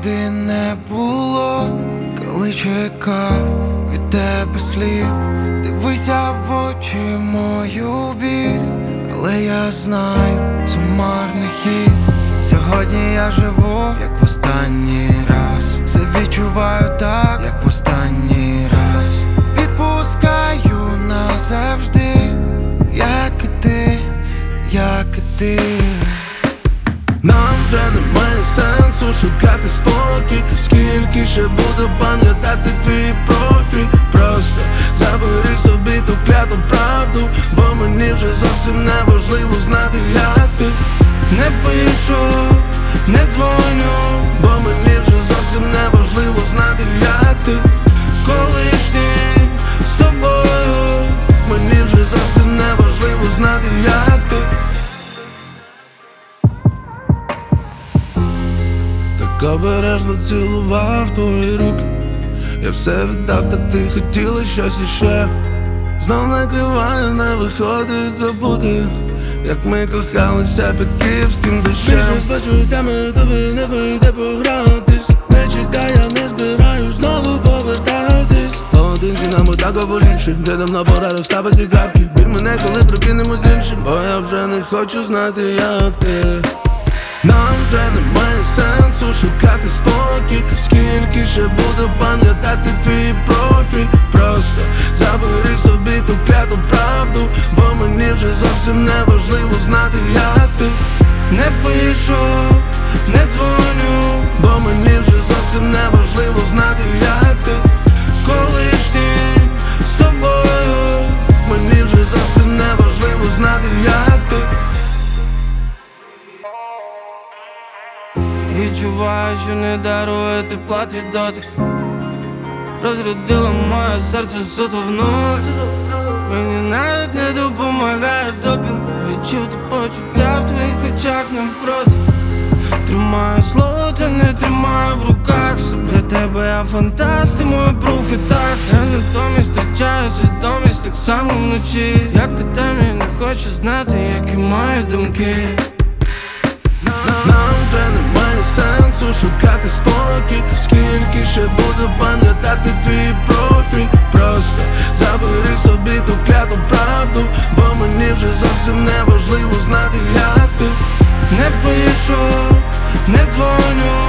правди не було, коли чекав від тебе слів. Дивися в очі мою біль, але я знаю, це марний хід. Сьогодні я живу, як в останній раз. Все відчуваю так, як в останній раз. Відпускаю назавжди, як і ти, як і ти. Нам вже немає сенсу шукати спокій. Скільки ще буду пам'ятати твій профіль. Просто забери собі ту кляту правду, бо мені вже зовсім не важливо знати, як ти. Не пишу, не дзвоню, бо мені вже зовсім не важливо знати, як ти. Колишній з тобою, мені вже зовсім не важливо знати, як ти. Так обережно цілував твої руки. Я все віддав, та ти хотіла щось іще. Знов накриваю, не виходить забути, як ми кохалися під київським дощем. Більше збачу теми, тобі не вийде погратись. Не чекай, я не збираюсь знову повертатись. Поодинці нам однаково ліпше, де давно пора розставити крапки. Біль мене, коли прокинемось з іншим, бо я вже не хочу знати, як ти. Нам вже немає сенсу шукати спокій. Скільки ще буду пам'ятати твій профіль. Просто забери собі ту кляту правду, бо мені вже зовсім не важливо знати, як ти. Не пишу, не дзвоню, бо мені вже зовсім не важливо знати, як ти. Колишній з тобою, мені вже зовсім не важливо знати, як ти. Відчуваю, що не дарує тепла твій дотик. Розрядила моє серце суто внутрь. Мені навіть не допомагає допінг. Відчути почуття в твоїх очах навпроти. Тримаю слово, та не тримаю в руках. Для тебе я фантаст, і мой пруф і так. Я натомість втрачаю свідомість так само вночі. Як ти там, я не хочу знати, як і мої думки. Нам вже немає сенсу шукати спокій. Скільки ще буду пам'ятати твій профіль. Просто забери собі ту кляту правду, бо мені вже зовсім не важливо знати, як ти. Не пишу, не дзвоню,